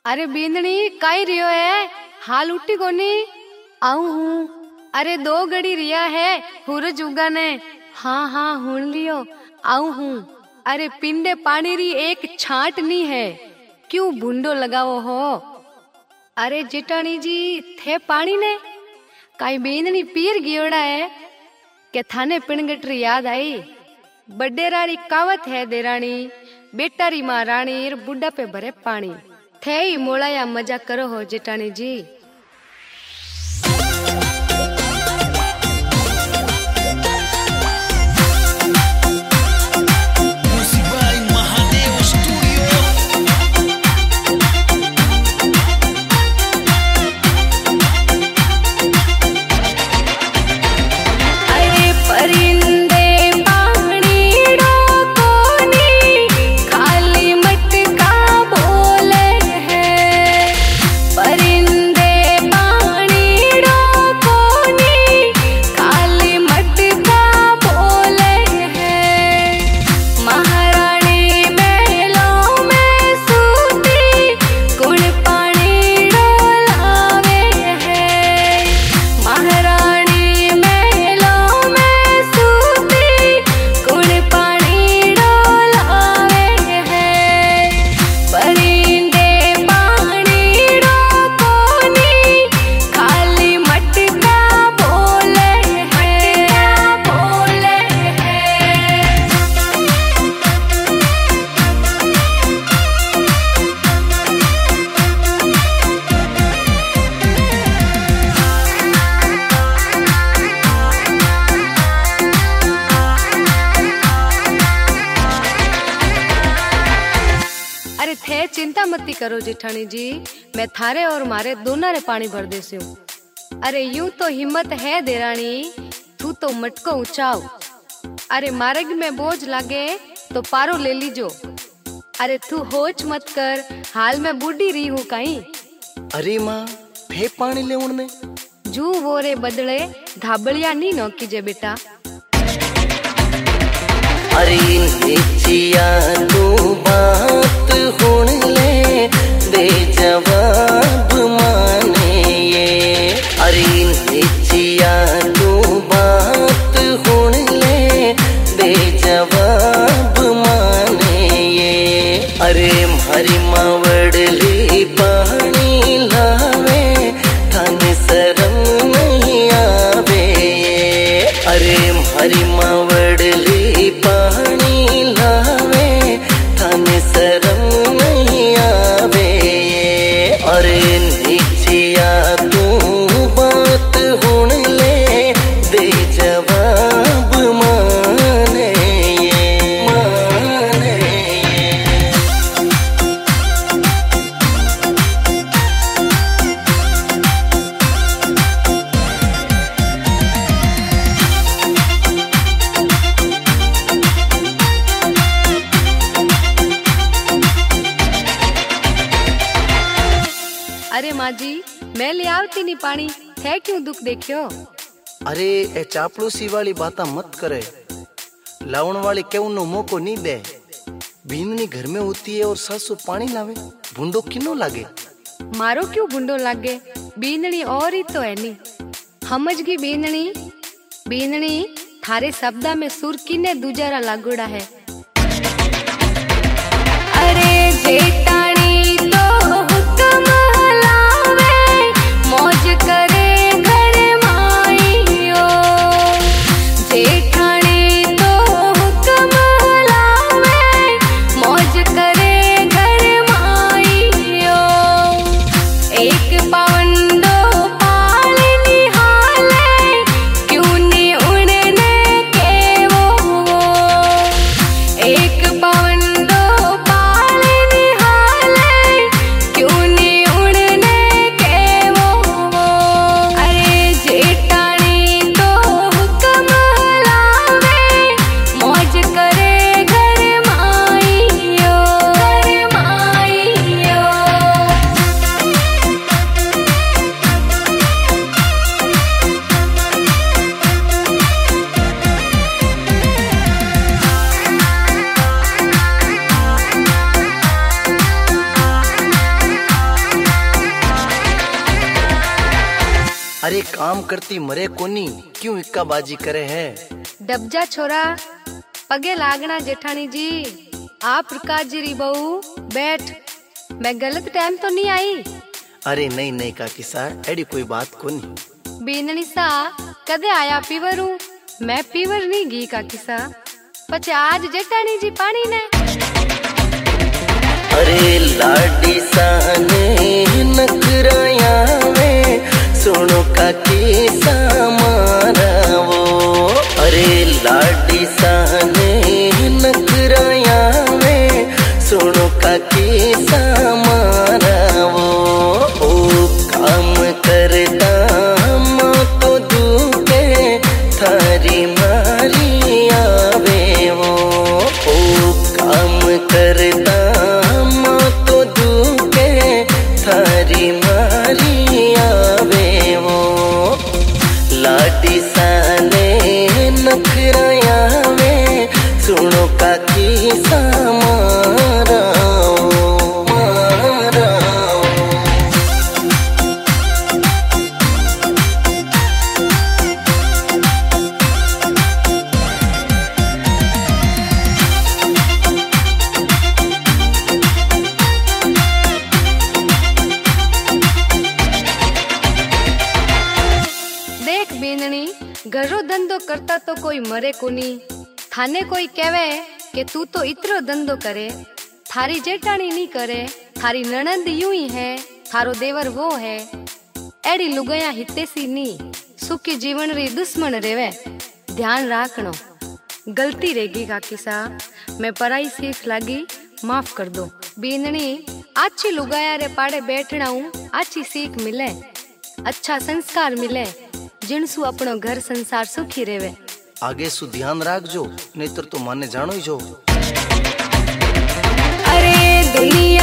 अरे बींदनी काई रियो है, हाल उठी कोनी। आऊ हूँ। अरे 2 घड़ी रिया है सूरज उगा ने। हाँ हाँ हुन लियो, आऊ हूँ। अरे पिंडे पानी री एक छाट नी है, क्यों भूंडो लगाओ हो। अरे जेठानी जी थे पानी ने काई बींदनी पीर गियोड़ा है के थाने पिणगटरी याद आई। बड्डेरारी कावत है देरानी, बेटारी माँ रानी बुड्ढा पे भरे पानी। थे ही मोड़ाया मजा करो हो जेठानी जी। अरे थे चिंता मती करो जेठानी जी, मैं थारे और मारे दोनों रे पानी भर देसी हूँ। अरे यूं तो हिम्मत है देरानी, तू तो मटको ऊंचाओ। अरे मार्ग में बोझ लागे तो पारो ले लीजो। अरे तू होच मत कर, हाल में बूढ़ी रही हूँ कहीं। अरे माँ थे पानी ले उड़ने जू वो रे बदले धाबलिया नी नौकी जे बेटा। अरे निचिया तू बात हुन ले दे जवाब माने ये। अरे निचिया तू बात हुन ले दे जवाब माने ये। अरे मारी मावड़ली पानी लावे थान शरम नहीं आवे। अरे मारी मावड़ली पानी लावे थान शरम नहीं आवे। अरे निचिया तू बात हुन ले दे जवाब माने ये, माने ये। अरे माँ जी मैं ले आवती नहीं पानी, थे क्यों दुख देखियो। अरे ए चापलूसी वाली बात मत करे, लावण वाली क्यों नो मौको नहीं दे। बींदनी घर में होती है और सासू पानी लावे, भूंडो किनो लागे। मारो क्यों भूंडो लागे, बींदनी और ही तो है नी। हमजगी बींदनी, बींदनी थारे शब्दा में सुर किने दूजारा लागोड़ा है। अरे जेठानी तो हुक्म हलावे, मौज करे घर माईयो। जेठानी तो हुक्म हलावे, मौज करे घर माईयो। एक पावन दो पाल निहाले, क्यों नी उड़ने के वो। एक पावन दो पाल निहाले, अरे काम करती मरे कोनी, क्यों इक्का बाजी करे है? डबजा छोरा, पगे लागना जेठानी जी। आप प्रकाश जी री बहू, बैठ। मैं गलत टाइम तो नहीं आई? अरे नहीं नहीं काकी सा, एडी कोई बात कोनी। बीननी सा कदे आया पीवरू? मैं पीवर नहीं गी काकी सा, पछे आज जेठानी जी पानी ने। अरे लाडी साने नखराया में सुनो काकी सा मारा वो। अरे लाडी साने नखराया में सुनो काकी सा मारा वो। ओ काम करता माँ तो दुखे थारी मारी आवे वो। ओ काम करता थारी मारी आवे वो। लाडी साने नखराया में सुनो काकी सा मारा मारा। घरो धंधो करता तो कोई मरे कोनी। थाने कोई कहवे कि तू तो इतरो धंधो करे, थारी जेठानी नहीं करे, थारी ननद यूं ही है, थारो देवर वो है। एड़ी लुगाया हितेसी नी, सुखी जीवन री दुश्मन रेवे। ध्यान राखनो, गलती रहेगी काकी सा, मैं पराई सीख लागी, माफ कर दो। बीननी अच्छी लुगाया रे पाड़े बैठना हूँ, अच्छी सीख मिले, अच्छा संस्कार मिले, जिनसु अपनो घर संसार सुखी रेवे। आगे सु ध्यान राखजो, नहीं तो माने जानो ही जो। अरे दुनिया